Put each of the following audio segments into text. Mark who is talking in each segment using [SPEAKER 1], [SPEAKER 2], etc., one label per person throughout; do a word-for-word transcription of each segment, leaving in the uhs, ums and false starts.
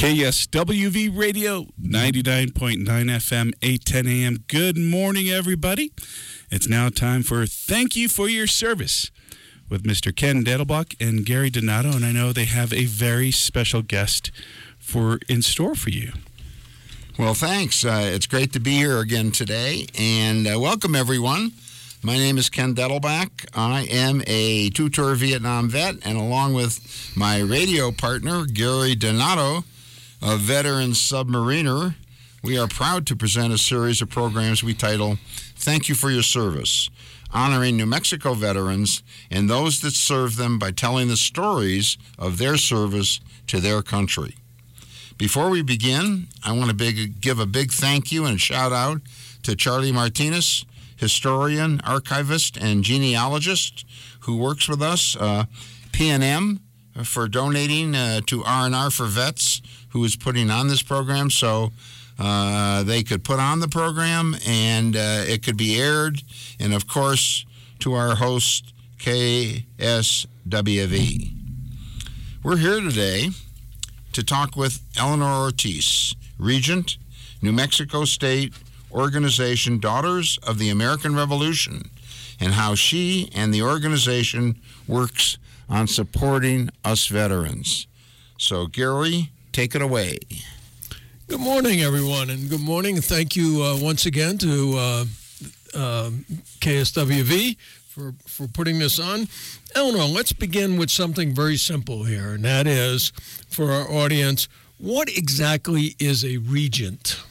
[SPEAKER 1] K S W V Radio, ninety-nine point nine F M, eight ten A M. Good morning, everybody. It's now time for Thank You for Your Service with Mister Ken Dettelbach and Gary Donato, and I know they have a very special guest for in store for you.
[SPEAKER 2] Well, thanks. Uh, it's great to be here again today, and uh, welcome, everyone. My name is Ken Dettelbach. I am a two-tour Vietnam vet, and along with my radio partner, Gary Donato, a veteran submariner, we are proud to present a series of programs we title Thank You for Your Service, honoring New Mexico veterans and those that serve them by telling the stories of their service to their country. Before we begin, I want to big, give a big thank you and shout out to Charlie Martinez, historian, archivist, and genealogist who works with us, uh, P and M, for donating uh, to R and R for Vets, who is putting on this program so uh, they could put on the program and uh, it could be aired. And, of course, to our host, K S W V. We're here today to talk with Eleanor Ortiz, Regent, New Mexico State Organization Daughters of the American Revolution, and how she and the organization works on supporting us veterans. So, Gary, take it away.
[SPEAKER 3] Good morning, everyone, and good morning. Thank you uh, once again to uh, uh, K S W V for, for putting this on. Eleanor, let's begin with something very simple here, and that is, for our audience, what exactly is a regent?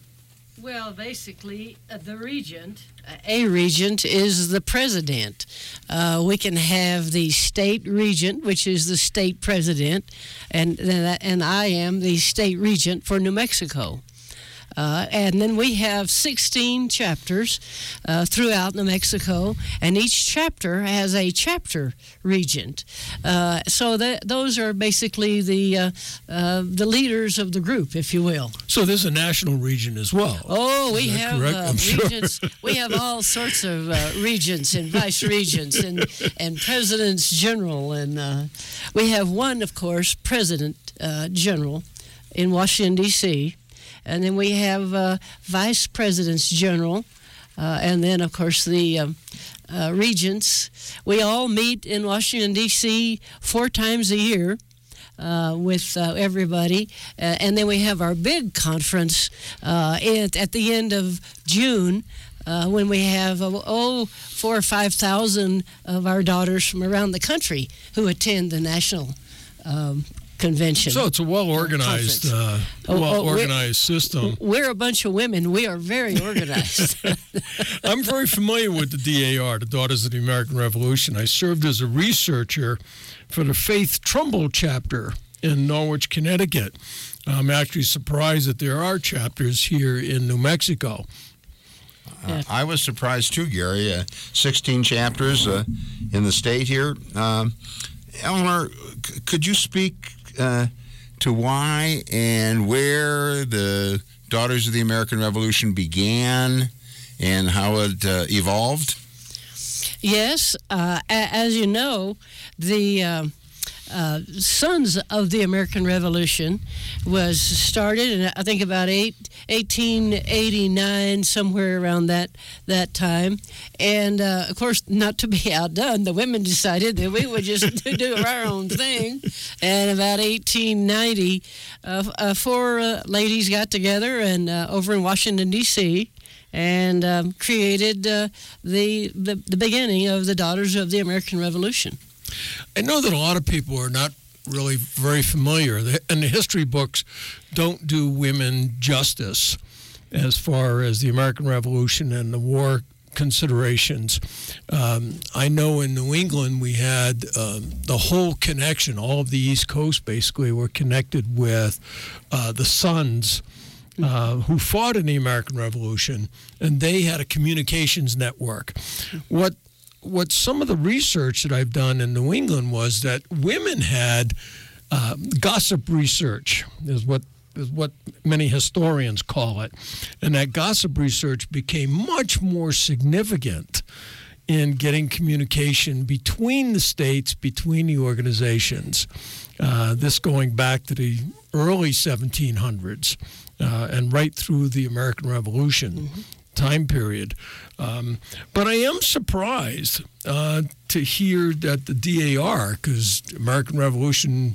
[SPEAKER 4] Well, basically, uh, the regent, uh, a regent is the president. Uh, we can have the state regent, which is the state president, and and I am the state regent for New Mexico. Uh, and then we have sixteen chapters uh, throughout New Mexico, and each chapter has a chapter regent. Uh, so that those are basically the uh, uh, the leaders of the group, if you will.
[SPEAKER 3] So there's a national region as well.
[SPEAKER 4] Oh, we have uh, regents.
[SPEAKER 3] Sure.
[SPEAKER 4] We have all sorts of uh, regents and vice regents and and presidents general, and uh, we have one, of course, president uh, general in Washington D C And then we have uh, vice presidents general, uh, and then, of course, the um, uh, regents. We all meet in Washington, D C four times a year uh, with uh, everybody. Uh, and then we have our big conference uh, at, at the end of June uh, when we have, uh, oh, four or five thousand of our daughters from around the country who attend the national um convention.
[SPEAKER 3] So it's a well-organized, uh, well-organized
[SPEAKER 4] we're,
[SPEAKER 3] system.
[SPEAKER 4] We're a bunch of women. We are very organized.
[SPEAKER 3] I'm very familiar with the D A R, the Daughters of the American Revolution. I served as a researcher for the Faith Trumbull chapter in Norwich, Connecticut. I'm actually surprised that there are chapters here in New Mexico.
[SPEAKER 2] Uh, I was surprised too, Gary. Uh, sixteen chapters uh, in the state here. Um, Eleanor, c- could you speak Uh, to why and where the Daughters of the American Revolution began and how it uh, evolved?
[SPEAKER 4] Yes, uh, a- as you know, the uh, uh, Sons of the American Revolution was started in, I think, about eight, eighteen eighty-nine, somewhere around that that time. And, uh, of course, not to be outdone, the women decided that we would just do our own thing. And about eighteen ninety, uh, uh, four uh, ladies got together and uh, over in Washington, D C, and um, created uh, the, the the beginning of the Daughters of the American Revolution.
[SPEAKER 3] I know that a lot of people are not really very familiar, and the history books don't do women justice as far as the American Revolution and the war considerations. Um, I know in New England we had um, the whole connection, all of the East Coast basically were connected with uh, the Sons uh, who fought in the American Revolution, and they had a communications network. What What some of the research that I've done in New England was that women had uh, gossip research, is what is what many historians call it, and that gossip research became much more significant in getting communication between the states, between the organizations. Uh, this going back to the early seventeen hundreds uh, and right through the American Revolution mm-hmm. time period. Um, but I am surprised uh, to hear that the D A R, because the American Revolution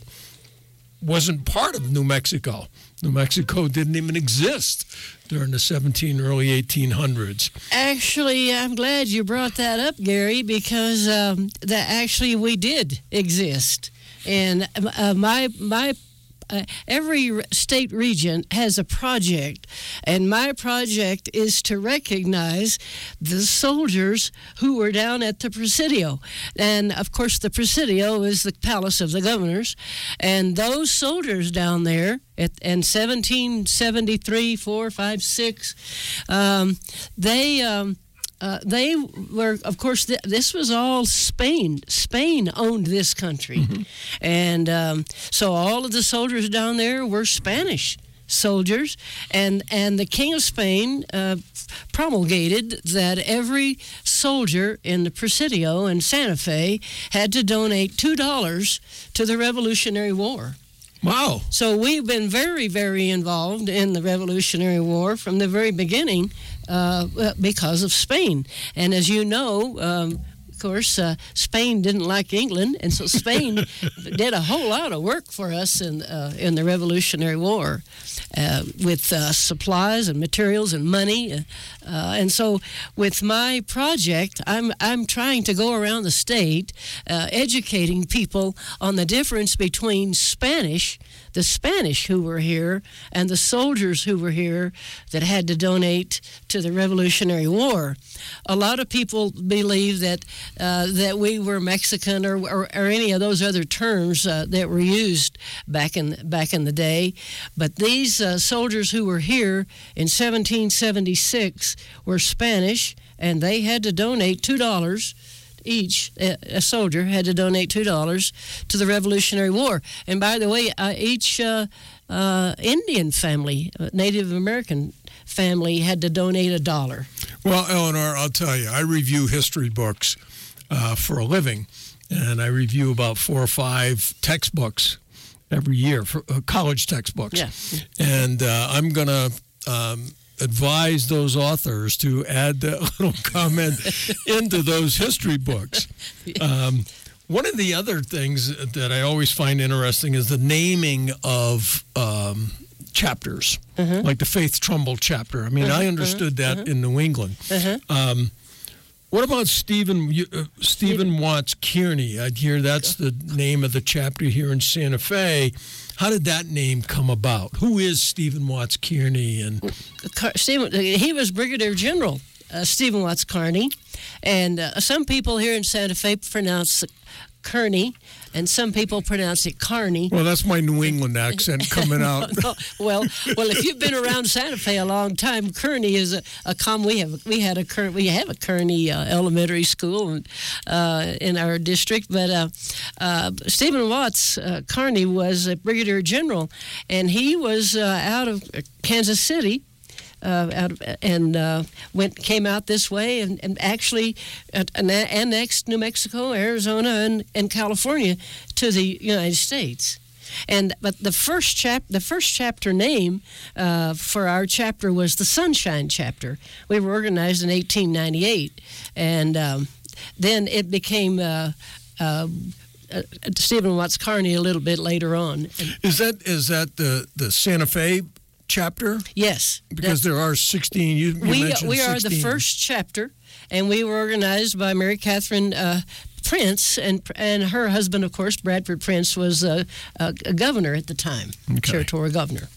[SPEAKER 3] wasn't part of New Mexico. New Mexico didn't even exist during the seventeen, early eighteen hundreds.
[SPEAKER 4] Actually, I'm glad you brought that up, Gary, because um, that actually we did exist. And uh, my my uh, every state region has a project, and my project is to recognize the soldiers who were down at the Presidio. And of course, the Presidio is the palace of the governors, and those soldiers down there at in seventeen seventy-three, four, five, six, um, they. Um, Uh, they were, of course, th- this was all Spain. Spain owned this country. Mm-hmm. And um, so all of the soldiers down there were Spanish soldiers. And, and the King of Spain uh, promulgated that every soldier in the Presidio in Santa Fe had to donate two dollars to the Revolutionary War.
[SPEAKER 3] Wow.
[SPEAKER 4] So we've been very, very involved in the Revolutionary War from the very beginning uh, because of Spain. And as you know, um, of course, uh, Spain didn't like England, and so Spain did a whole lot of work for us in, uh, in the Revolutionary War uh, with uh, supplies and materials and money. Uh, and so with my project, I'm, I'm trying to go around the state uh, educating people on the difference between Spanish, the Spanish who were here, and the soldiers who were here that had to donate to the Revolutionary War. A lot of people believe that uh, that we were Mexican or, or, or any of those other terms uh, that were used back in back in the day. But these uh, soldiers who were here in seventeen seventy-six were Spanish, and they had to donate two dollars. Each a soldier had to donate two dollars to the Revolutionary War. And by the way, uh, each uh, uh, Indian family, uh, Native American family, had to donate a dollar.
[SPEAKER 3] Well, Eleanor, I'll tell you, I review history books uh, for a living, and I review about four or five textbooks every year, for uh, college textbooks.
[SPEAKER 4] Yeah.
[SPEAKER 3] And uh, I'm going to um, advise those authors to add that little comment into those history books. Um, one of the other things that I always find interesting is the naming of um, chapters, mm-hmm. like the Faith Trumbull chapter. I mean, mm-hmm, I understood mm-hmm, that mm-hmm. in New England. Mm-hmm. Um, what about Stephen uh, Stephen Watts Kearney? I hear that's the name of the chapter here in Santa Fe. How did that name come about? Who is Stephen Watts Kearney? And
[SPEAKER 4] Stephen, he was Brigadier General uh, Stephen Watts Kearney, and uh, some people here in Santa Fe pronounce Kearney, and some people pronounce it Carney.
[SPEAKER 3] Well, that's my New England accent coming out.
[SPEAKER 4] no, well, well, if you've been around Santa Fe a long time, Kearney is a, a com. We have we had a we have a Kearney uh, elementary school uh, in our district, but uh, uh, Stephen Watts uh, Kearney was a Brigadier General, and he was uh, out of Kansas City. Uh, out of, and uh, went came out this way and, and actually uh, annexed New Mexico, Arizona, and, and California to the United States. And but the first chap the first chapter name uh, for our chapter was the Sunshine Chapter. We were organized in eighteen ninety-eight, and um, then it became uh, uh, uh, Stephen Watts Kearney a little bit later on.
[SPEAKER 3] Is that is that the the Santa Fe chapter?
[SPEAKER 4] Yes,
[SPEAKER 3] because there are sixteen. You, you
[SPEAKER 4] we
[SPEAKER 3] mentioned
[SPEAKER 4] we are
[SPEAKER 3] sixteen.
[SPEAKER 4] The first chapter, and we were organized by Mary Catherine uh, Prince, and and her husband, of course, Bradford Prince, was a, a, a governor at the time,
[SPEAKER 3] okay.
[SPEAKER 4] territorial governor.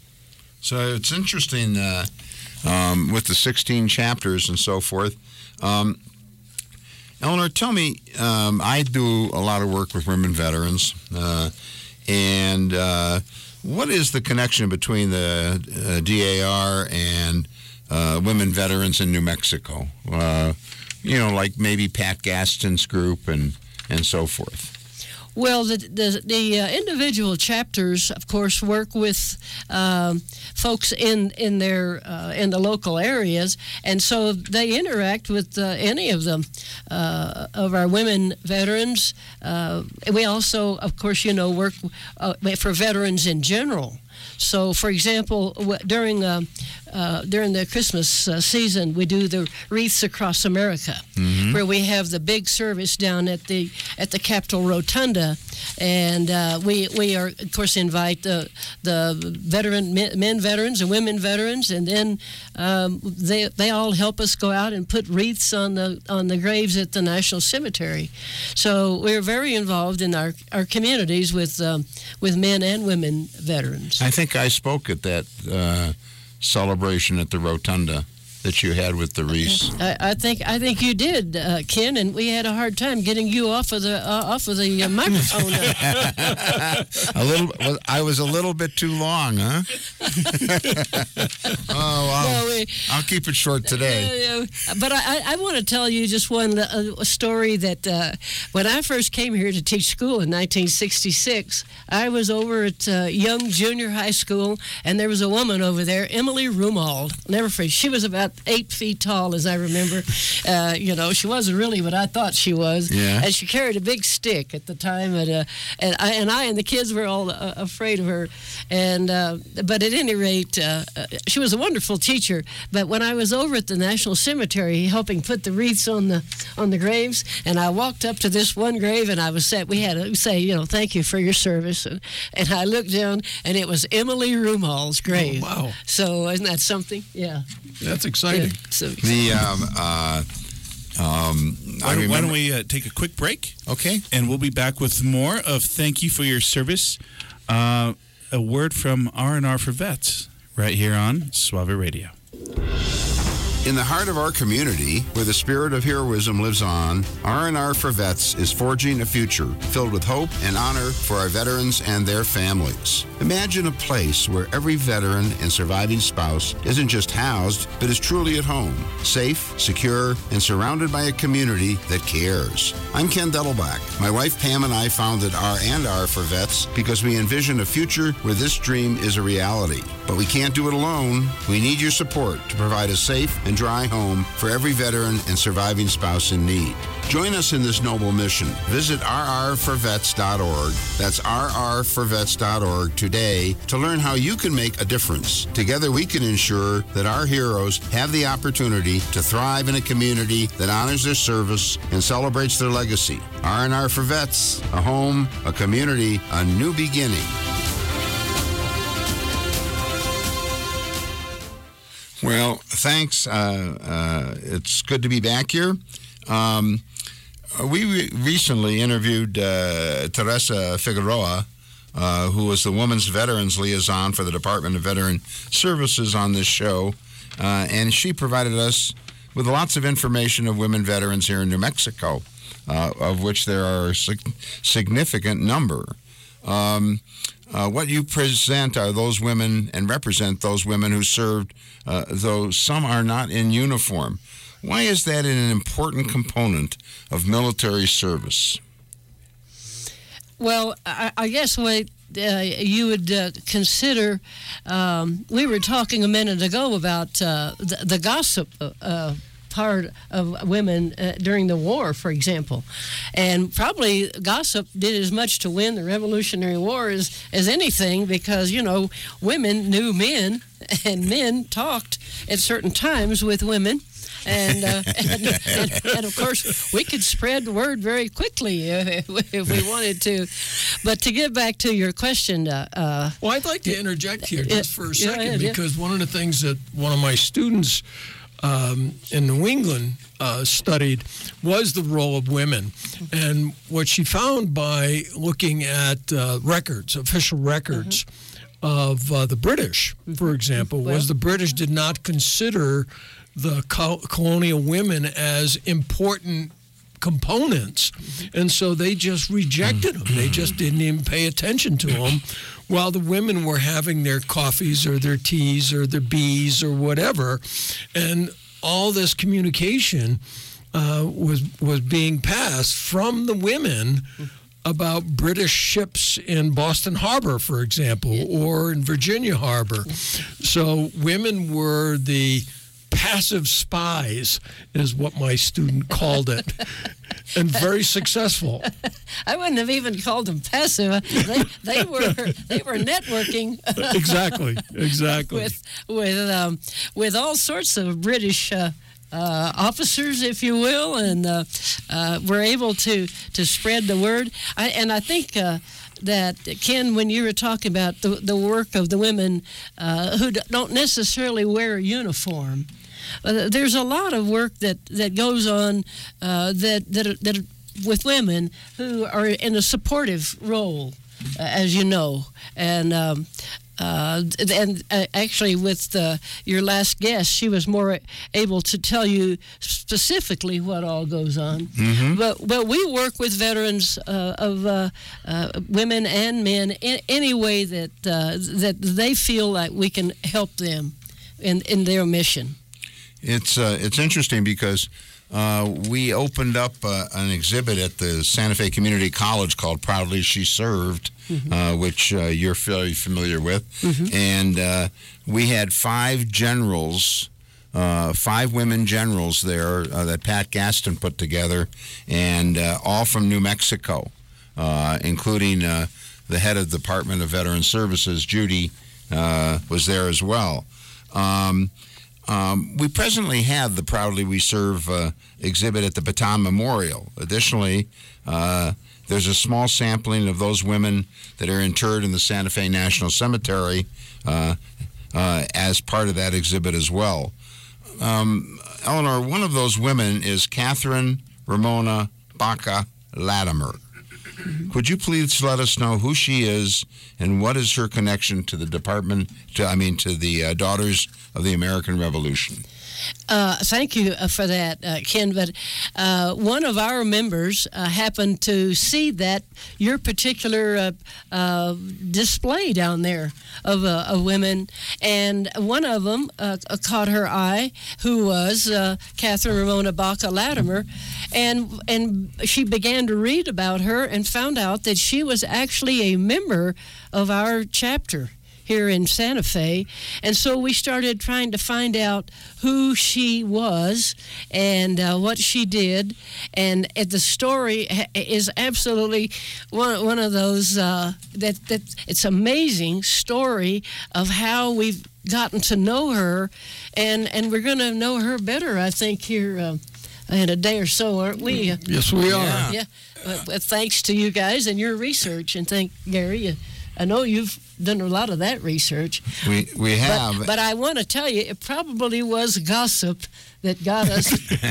[SPEAKER 2] So it's interesting uh, um, with the sixteen chapters and so forth. Um, Eleanor, tell me, um, I do a lot of work with women veterans, uh, and uh, what is the connection between the uh, D A R and uh, women veterans in New Mexico? Uh, you know, like maybe Pat Gaston's group and, and so forth.
[SPEAKER 4] Well, the the, the uh, individual chapters, of course, work with um, folks in in their uh, in the local areas, and so they interact with uh, any of them uh, of our women veterans. Uh, we also, of course, you know, work uh, for veterans in general. So, for example, w- during uh, uh, during the Christmas uh, season, we do the Wreaths Across America, mm-hmm. where we have the big service down at the at the Capitol Rotunda, and uh, we we are of course invite the the veteran men, men veterans and women veterans, and then um, they they all help us go out and put wreaths on the on the graves at the National Cemetery. So we're very involved in our, our communities with um, with men and women veterans.
[SPEAKER 2] I think I spoke at that uh, celebration at the Rotunda that you had with the wreaths.
[SPEAKER 4] I, I think I think you did, uh, Ken, and we had a hard time getting you off of the uh, off of the uh, microphone.
[SPEAKER 2] a little, well, I was a little bit too long, huh? oh, I'll,
[SPEAKER 4] well, we,
[SPEAKER 2] I'll keep it short today.
[SPEAKER 4] Uh, but I, I want to tell you just one uh, a story that uh, when I first came here to teach school in nineteen sixty-six, I was over at uh, Young Junior High School, and there was a woman over there, Emily Rumald. Never forget. She was about eight feet tall, as I remember. Uh, you know, she wasn't really what I thought she was.
[SPEAKER 2] Yeah.
[SPEAKER 4] And she carried a big stick at the time, and uh, and I and I and the kids were all uh, afraid of her. And uh, but at any rate, uh, she was a wonderful teacher. But when I was over at the National Cemetery helping put the wreaths on the on the graves, and I walked up to this one grave, and I was said we had to say, you know, thank you for your service, and, and I looked down, and it was Emily Rumald's grave.
[SPEAKER 3] Oh, wow!
[SPEAKER 4] So isn't that something? Yeah.
[SPEAKER 3] That's exciting.
[SPEAKER 4] Yeah, so,
[SPEAKER 2] The um, uh, um,
[SPEAKER 1] why, don't, why don't we uh, take a quick break?
[SPEAKER 2] Okay.
[SPEAKER 1] And we'll be back with more of Thank You for Your Service. Uh, a word from R and R for Vets right here on Suave Radio.
[SPEAKER 2] In the heart of our community, where the spirit of heroism lives on, R and R for Vets is forging a future filled with hope and honor for our veterans and their families. Imagine a place where every veteran and surviving spouse isn't just housed, but is truly at home, safe, secure, and surrounded by a community that cares. I'm Ken Dettelbach. My wife Pam and I founded R and R for Vets because we envision a future where this dream is a reality. But we can't do it alone. We need your support to provide a safe and dry home for every veteran and surviving spouse in need. Join us in this noble mission. Visit r r for vets dot org. That's r r for vets dot org today to learn how you can make a difference. Together we can ensure that our heroes have the opportunity to thrive in a community that honors their service and celebrates their legacy. R and R for Vets, a home, a community, a new beginning. Well, thanks. Uh, uh, it's good to be back here. Um, we re- recently interviewed uh, Teresa Figueroa, uh, who was the Women's Veterans Liaison for the Department of Veteran Services on this show, uh, and she provided us with lots of information of women veterans here in New Mexico, uh, of which there are a sig- significant number. Um, Uh, what you present are those women and represent those women who served, uh, though some are not in uniform. Why is that an important component of military service?
[SPEAKER 4] Well, I, I guess what uh, you would uh, consider, um, we were talking a minute ago about uh, the, the gossip uh, part of women uh, during the war, for example. And probably gossip did as much to win the Revolutionary War as, as anything because, you know, women knew men and men talked at certain times with women. And, uh, and, and, and, of course, we could spread the word very quickly if, if we wanted to. But to get back to your question. Uh, uh,
[SPEAKER 3] well, I'd like to interject here just for a second
[SPEAKER 4] yeah, yeah,
[SPEAKER 3] because one of the things that one of my students Um, in New England uh, studied was the role of women. And what she found by looking at uh, records, official records mm-hmm. of uh, the British, for example, well, was the British did not consider the col- colonial women as important components. Mm-hmm. And so they just rejected them. They just didn't even pay attention to them while the women were having their coffees or their teas or their bees or whatever. And all this communication uh, was was being passed from the women about British ships in Boston Harbor, for example, or in Virginia Harbor. So women were the passive spies, is what my student called it, and very successful.
[SPEAKER 4] I wouldn't have even called them passive. They, they were they were networking.
[SPEAKER 3] Exactly, exactly.
[SPEAKER 4] with with um, with all sorts of British uh, uh, officers, if you will, and uh, uh, were able to to spread the word. I, and I think. Uh, That, Ken, when you were talking about the, the work of the women uh, who don't necessarily wear a uniform, uh, there's a lot of work that, that goes on uh, that, that, that with women who are in a supportive role, uh, as you know. And um, uh, and uh, actually with uh, your last guest, she was more able to tell you specifically what all goes on.
[SPEAKER 2] Mm-hmm.
[SPEAKER 4] But but we work with veterans uh, of uh, uh, women and men in any way that uh, that they feel like we can help them in in their mission.
[SPEAKER 2] It's uh, it's interesting because uh, we opened up uh, an exhibit at the Santa Fe Community College called Proudly She Served, mm-hmm. uh, which uh, you're very familiar with. Mm-hmm. And uh, we had five generals, uh, five women generals there uh, that Pat Gaston put together, and uh, all from New Mexico, uh, including uh, the head of the Department of Veteran Services, Judy, uh, was there as well. Um, Um, we presently have the Proudly We Serve uh, exhibit at the Bataan Memorial. Additionally, uh, there's a small sampling of those women that are interred in the Santa Fe National Cemetery uh, uh, as part of that exhibit as well. Um, Eleanor, one of those women is Catherine Ramona Baca Latimer. Could you please let us know who she is and what is her connection to the department, to, I mean, to the uh, Daughters of the American Revolution?
[SPEAKER 4] Uh, thank you for that, uh, Ken. But uh, one of our members uh, happened to see that your particular uh, uh, display down there of, uh, of women, and one of them uh, caught her eye, who was uh, Catherine Ramona Baca Latimer, and and she began to read about her and found out that she was actually a member of our chapter here in Santa Fe. And so we started trying to find out who she was and uh, what she did. And uh, the story is absolutely one, one of those uh, that, that it's amazing story of how we've gotten to know her. And, and we're going to know her better, I think, here uh, in a day or so, aren't we?
[SPEAKER 3] Yes, we are.
[SPEAKER 4] Yeah. yeah. Uh, well, thanks to you guys and your research. And thank Gary. You, I know you've done a lot of that research.
[SPEAKER 2] We we have.
[SPEAKER 4] But, but I want to tell you, it probably was gossip that got us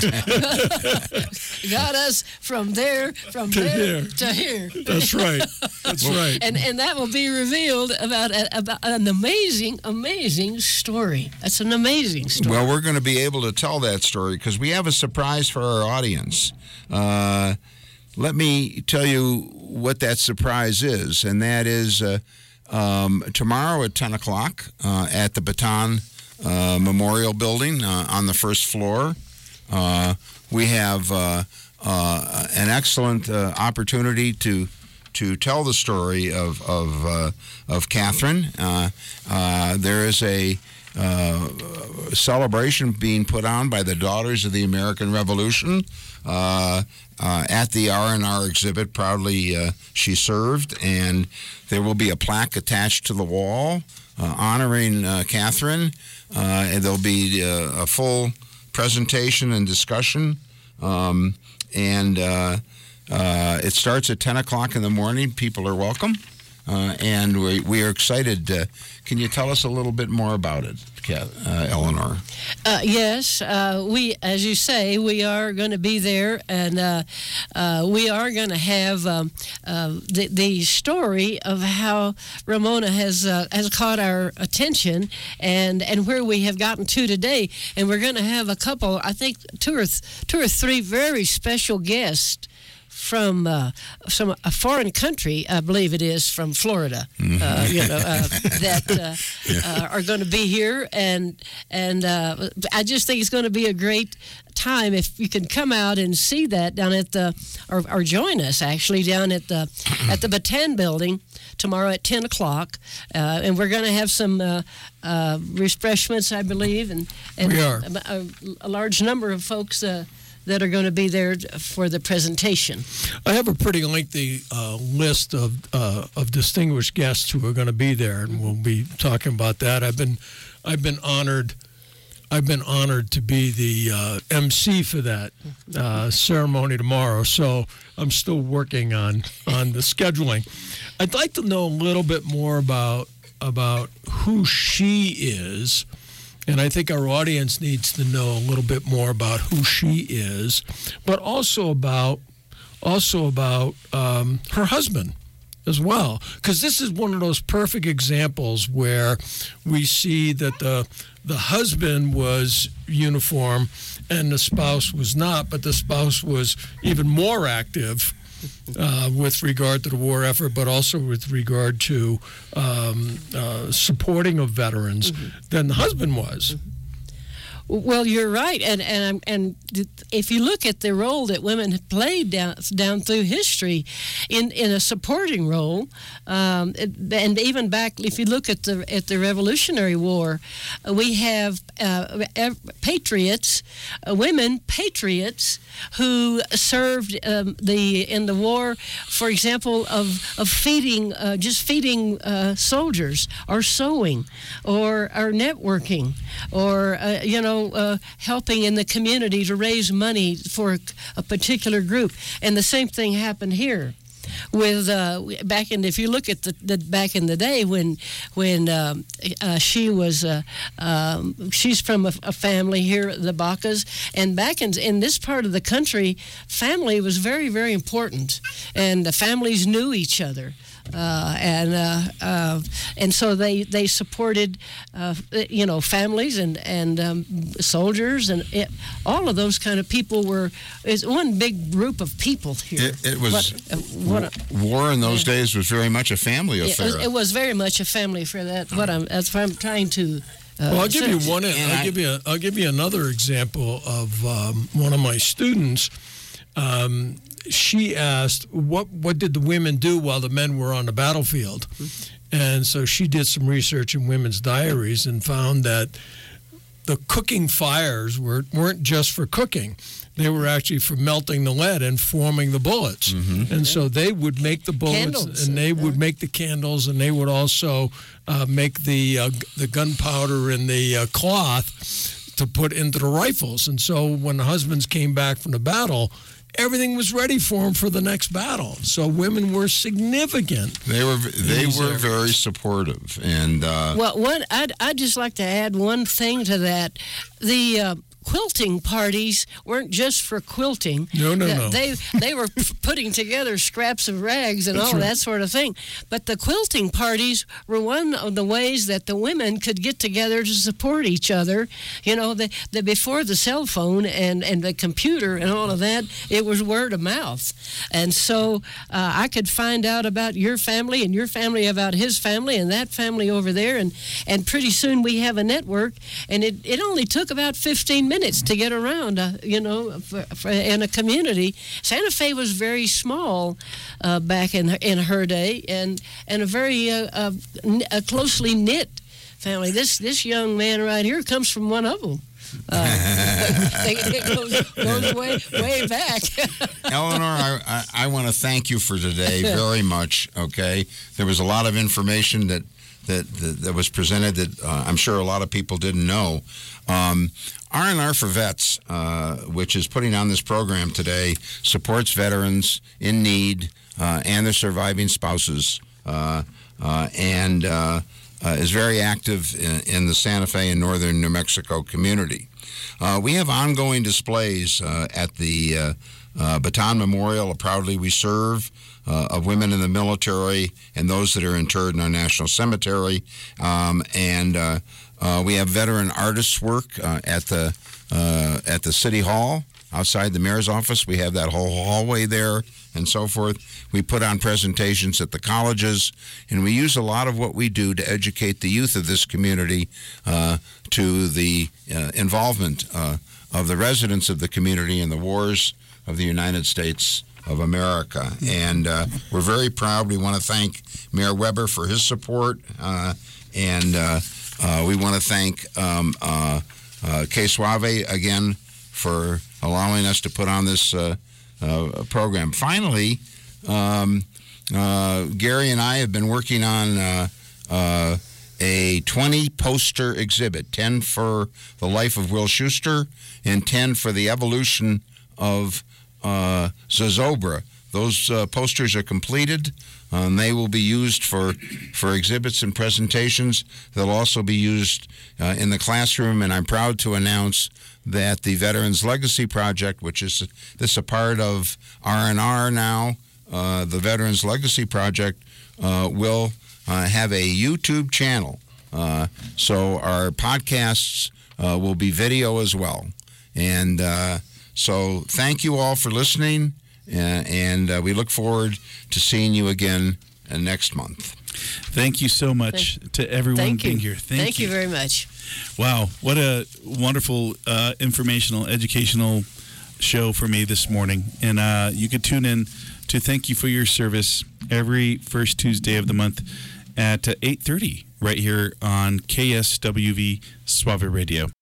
[SPEAKER 4] got us from there from
[SPEAKER 3] to
[SPEAKER 4] there
[SPEAKER 3] here.
[SPEAKER 4] to here.
[SPEAKER 3] That's right. That's well, right.
[SPEAKER 4] And and that will be revealed about a, about an amazing, amazing story. That's an amazing story.
[SPEAKER 2] Well, we're going to be able to tell that story because we have a surprise for our audience. Uh, let me tell you what that surprise is, and that is uh, um, tomorrow at ten o'clock uh, at the Bataan uh, Memorial Building uh, on the first floor. Uh, we have uh, uh, an excellent uh, opportunity to to tell the story of of, uh, of Catherine. Uh, uh, there is a uh, celebration being put on by the Daughters of the American Revolution. Uh, uh, at the R and R exhibit, Proudly uh, She Served, and there will be a plaque attached to the wall uh, honoring uh, Catherine, uh, and there'll be uh, a full presentation and discussion, um, and uh, uh, it starts at ten o'clock in the morning. People are welcome, uh, and we, we are excited. Uh, can you tell us a little bit more about it, Uh, Eleanor?
[SPEAKER 4] Uh, yes, uh, we, as you say, we are going to be there, and uh, uh, we are going to have um, uh, the, the story of how Ramona has uh, has caught our attention, and, and where we have gotten to today. And we're going to have a couple, I think, two or th- two or three very special guests from uh, some a foreign country, I believe it is from Florida, uh, you know, uh, that uh, uh, are going to be here, and and uh, I just think it's going to be a great time if you can come out and see that down at the, or, or join us actually down at the at the Bataan Building tomorrow at ten o'clock, uh, and we're going to have some uh, uh, refreshments, I believe, and and
[SPEAKER 3] We are.
[SPEAKER 4] A, a, a large number of folks uh, that are going to be there for the presentation.
[SPEAKER 3] I have a pretty lengthy uh, list of uh, of distinguished guests who are going to be there, and we'll be talking about that. I've been I've been honored. I've been honored to be the uh, M C for that uh, ceremony tomorrow, so I'm still working on on the scheduling. I'd like to know a little bit more about about who she is, and I think our audience needs to know a little bit more about who she is, but also about also about um, her husband as well, because this is one of those perfect examples where we see that the the husband was uniform and the spouse was not, but the spouse was even more active uh, with regard to the war effort, but also with regard to um, uh, supporting of veterans mm-hmm. than the husband was.
[SPEAKER 4] Mm-hmm. Well, you're right, and and and if you look at the role that women have played down down through history, in, in a supporting role, um, and even back, if you look at the at the Revolutionary War, we have uh, patriots, uh, women patriots who served um, the in the war, for example, of of feeding uh, just feeding uh, soldiers, or sewing, or or networking, or uh, you know. Uh, helping in the community to raise money for a, a particular group, and the same thing happened here. With uh, back in, if you look at the, the back in the day when when um, uh, she was, uh, um, she's from a, a family here, the Bacas, and back in in this part of the country, family was very very important, and the families knew each other. Uh, and uh, uh, and so they they supported uh, you know families and and um, soldiers, and it, all of those kind of people were is one big group of people here.
[SPEAKER 2] It, it was
[SPEAKER 4] what, uh, what a,
[SPEAKER 2] war in those yeah. days was very much a family affair.
[SPEAKER 4] It was, it was very much a family affair. That what I'm that's what I'm trying to. Uh,
[SPEAKER 3] well, I'll give you
[SPEAKER 4] say.
[SPEAKER 3] one. I'll
[SPEAKER 2] I,
[SPEAKER 3] give you. A, I'll give you another example of um, one of my students. Um, she asked, what what did the women do while the men were on the battlefield? And so she did some research in women's diaries and found that the cooking fires were, weren't just for cooking. They were actually for melting the lead and forming the bullets. Mm-hmm. And so they would make the bullets, candles, and they would uh, make the candles, and they would also uh, make the uh, the gunpowder and the uh, cloth to put into the rifles. And so when the husbands came back from the battle, everything was ready for them for the next battle. So women were significant.
[SPEAKER 2] They were they were areas. very supportive. And uh,
[SPEAKER 4] well, one I'd I'd just like to add one thing to that. The uh, quilting parties weren't just for quilting.
[SPEAKER 3] No, no, no.
[SPEAKER 4] They they were putting together scraps of rags and
[SPEAKER 3] That's
[SPEAKER 4] all
[SPEAKER 3] right.
[SPEAKER 4] that sort of thing. But the quilting parties were one of the ways that the women could get together to support each other. You know, the, the before the cell phone and, and the computer and all of that, it was word of mouth. And so uh, I could find out about your family and your family about his family and that family over there, and, and pretty soon we have a network. And it, it only took about fifteen minutes to get around, uh, you know, for, for, in a community. Santa Fe was very small uh, back in her, in her day, and and a very uh, uh, a closely knit family. This this young man right here comes from one of them. Uh, it goes, goes way way back.
[SPEAKER 2] Eleanor, I, I, I want to thank you for today very much. Okay, there was a lot of information that that that, that was presented that uh, I'm sure a lot of people didn't know. Um, R and R for Vets, uh, which is putting on this program today, supports veterans in need uh, and their surviving spouses, uh, uh, and uh, uh, is very active in, in the Santa Fe and northern New Mexico community. Uh, we have ongoing displays uh, at the uh, uh, Bataan Memorial, a Proudly We Serve, uh, of women in the military and those that are interred in our national cemetery, um, and uh, Uh, we have veteran artists work uh, at the uh, at the City Hall outside the mayor's office. We have that whole hallway there and so forth. We put on presentations at the colleges, and we use a lot of what we do to educate the youth of this community uh, to the uh, involvement uh, of the residents of the community in the wars of the United States of America. And uh, we're very proud. We want to thank Mayor Weber for his support, uh, and uh, uh, we want to thank um, uh, uh, K Suave again for allowing us to put on this uh, uh, program. Finally, um, uh, Gary and I have been working on uh, uh, a twenty poster exhibit, ten for the life of Will Schuster and ten for the evolution of uh, Zozobra. Those uh, posters are completed. Um, they will be used for, for exhibits and presentations. They'll also be used uh, in the classroom, and I'm proud to announce that the Veterans Legacy Project, which is this is a part of R and R now, uh, the Veterans Legacy Project uh, will uh, have a YouTube channel. Uh, so our podcasts uh, will be video as well. And uh, so thank you all for listening, uh, and uh, we look forward to seeing you again uh, next month.
[SPEAKER 1] Thank you so much
[SPEAKER 4] Thank,
[SPEAKER 1] to everyone
[SPEAKER 4] thank
[SPEAKER 1] being
[SPEAKER 4] you.
[SPEAKER 1] here. Thank,
[SPEAKER 4] Thank
[SPEAKER 1] you.
[SPEAKER 4] you very much.
[SPEAKER 1] Wow, what a wonderful, uh, informational, educational show for me this morning. And uh, you could tune in to Thank You for Your Service every first Tuesday of the month at uh, eight thirty right here on K S W V Suave Radio.